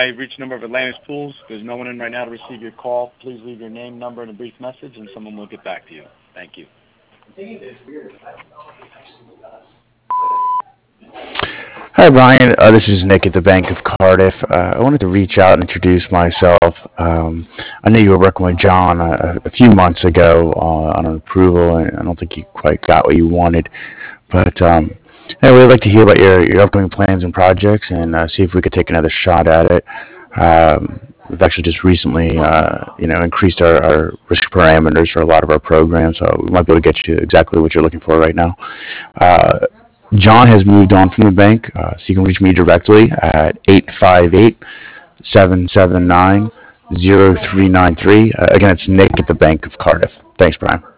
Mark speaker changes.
Speaker 1: try reach number of Atlantis Pools. There's no one in right now to receive your call. Please leave your name, number, and a brief message, and someone will get back to you. Thank you.
Speaker 2: Hi, Brian. This is Nick at the Bank of Cardiff. I wanted to reach out and introduce myself. I know you were working with John a few months ago on an approval, and I don't think you quite got what you wanted. But I would like to hear about your upcoming plans and projects and see if we could take another shot at it. We've actually just recently, increased our risk parameters for a lot of our programs, so we might be able to get you exactly what you're looking for right now. Uh, John has moved on from the bank, so you can reach me directly at 858-779-0393. Again, it's Nick at the Bank of Cardiff. Thanks, Brian.